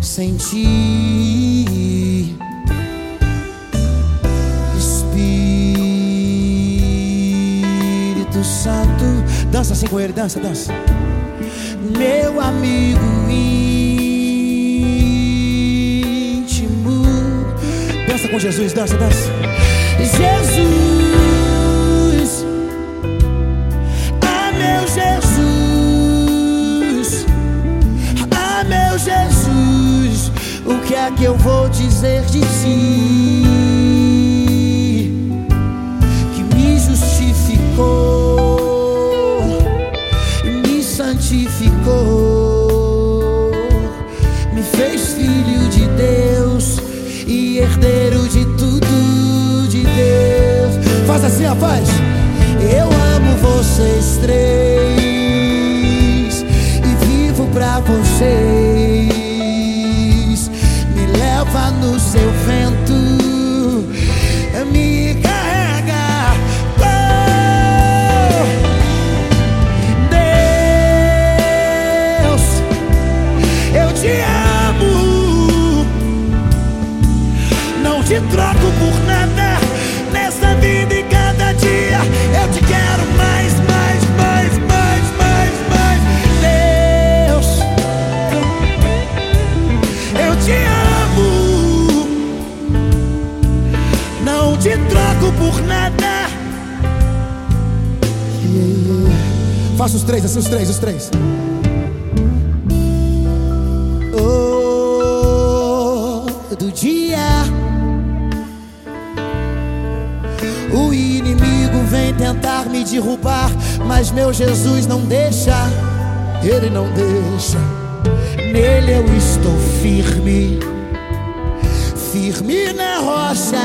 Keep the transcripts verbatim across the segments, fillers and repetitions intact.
sem ti. Espírito Santo, dança assim com ele, dança, dança. Meu amigo íntimo, dança com Jesus, dança, dança. Jesus, ah meu Jesus, ah meu Jesus, o que é que eu vou dizer de ti, que me justificou, me santificou, me fez filho de Deus e herdeiro de tudo de Deus. Faz assim, rapaz. Eu amo vocês três e vivo pra vocês. Me leva no seu vento, me carrega. Oh, Deus, eu te amo, não te troco por nada nessa vida e cada dia. Eu te quero mais, mais, mais, mais, mais, mais. Deus, eu te amo, não te troco por nada. Faça os três, assim, os três, os três. Todo dia o inimigo vem tentar me derrubar, mas meu Jesus não deixa, Ele não deixa. Nele eu estou firme, firme na rocha.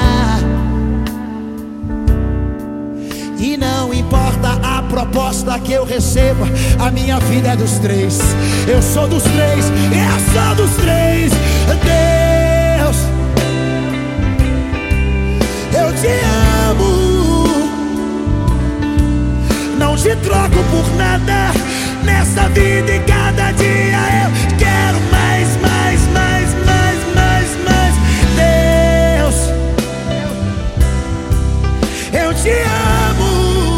E não importa a proposta que eu receba, a minha vida é dos três. Eu sou dos três, eu sou dos três. Deus, eu te amo, não te troco por nada nessa vida e cada dia. Eu quero mais, mais, mais, mais, mais, mais. Deus, eu te amo,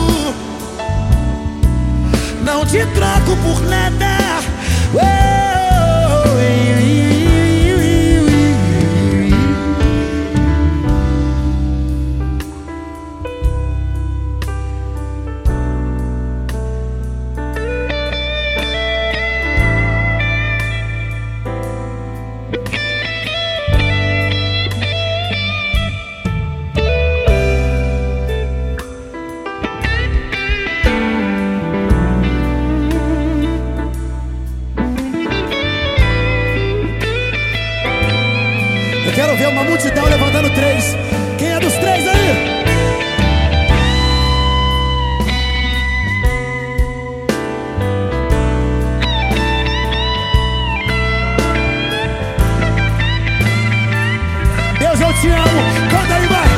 não te troco por nada. Oh, eu quero ver uma multidão levantando três. Quem é dos três aí? Deus, eu te amo. Canta aí, vai.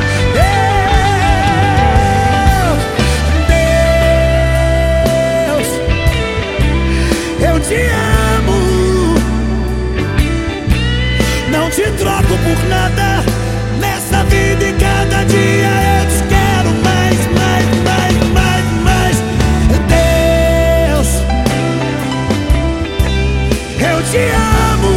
Deus, eu te amo, não te troco por nada nessa vida e cada dia. Eu te quero mais, mais, mais, mais, mais. Deus, eu te amo,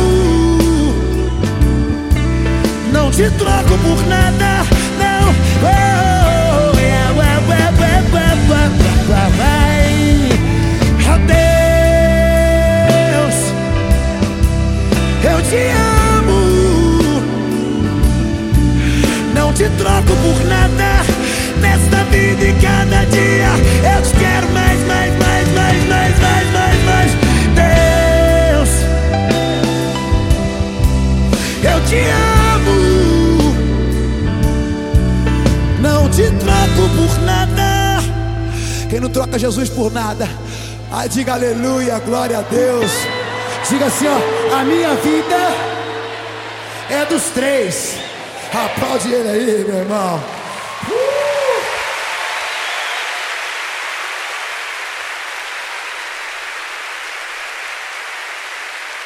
não te troco por nada, não. Oh, yeah, yeah, yeah, yeah, yeah, yeah, yeah. Oh, Deus, eu te amo, não te troco por nada nesta vida e cada dia. Eu te quero mais, mais, mais, mais, mais, mais, mais, mais. Deus, eu te amo, não te troco por nada. Quem não troca Jesus por nada, ai, diga aleluia, glória a Deus. Diga assim, ó: a minha vida é dos três. Aplaude ele aí, meu irmão.